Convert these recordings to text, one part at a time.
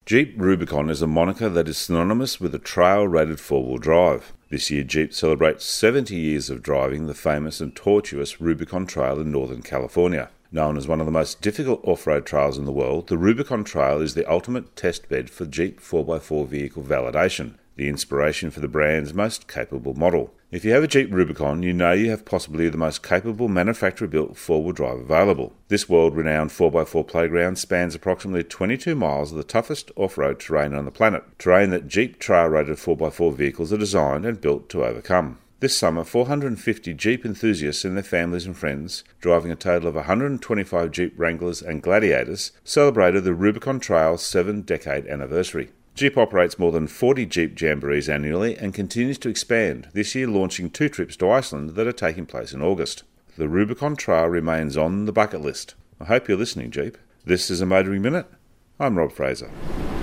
Jeep Rubicon is a moniker that is synonymous with a trail-rated four-wheel drive. This year Jeep celebrates 70 years of driving the famous and tortuous Rubicon Trail in Northern California. Known as one of the most difficult off-road trails in the world, the Rubicon Trail is the ultimate testbed for Jeep 4x4 vehicle validation, the inspiration for the brand's most capable model. If you have a Jeep Rubicon, you know you have possibly the most capable manufacturer-built four-wheel drive available. This world-renowned 4x4 playground spans approximately 22 miles of the toughest off-road terrain on the planet, terrain that Jeep trail-rated 4x4 vehicles are designed and built to overcome. This summer, 450 Jeep enthusiasts and their families and friends, driving a total of 125 Jeep Wranglers and Gladiators, celebrated the Rubicon Trail's 7-decade anniversary. Jeep operates more than 40 Jeep Jamborees annually and continues to expand, this year launching 2 trips to Iceland that are taking place in August. The Rubicon Trail remains on the bucket list. I hope you're listening, Jeep. This is a Motoring Minute. I'm Rob Fraser.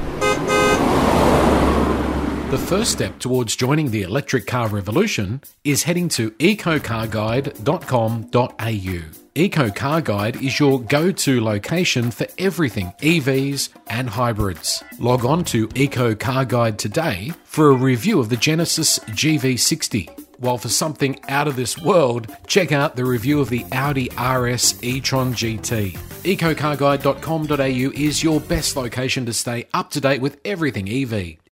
The first step towards joining the electric car revolution is heading to ecocarguide.com.au. EcoCarGuide is your go-to location for everything EVs and hybrids. Log on to EcoCarGuide today for a review of the Genesis GV60. While for something out of this world, check out the review of the Audi RS e-tron GT. EcoCarGuide.com.au is your best location to stay up to date with everything EV.